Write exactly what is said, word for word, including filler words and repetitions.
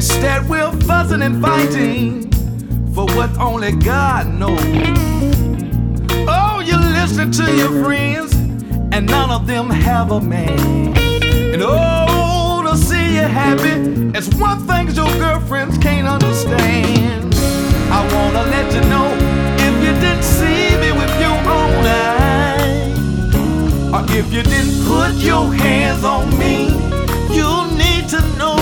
Instead, we're fussing and fighting for what only God knows. Oh, you're listening to your friends, and none of them have a man. And oh, to see you happy, it's one thing your girlfriends can't understand. I wanna let you know, if you didn't see me with your own eyes, or if you didn't put your hands on me, you need to know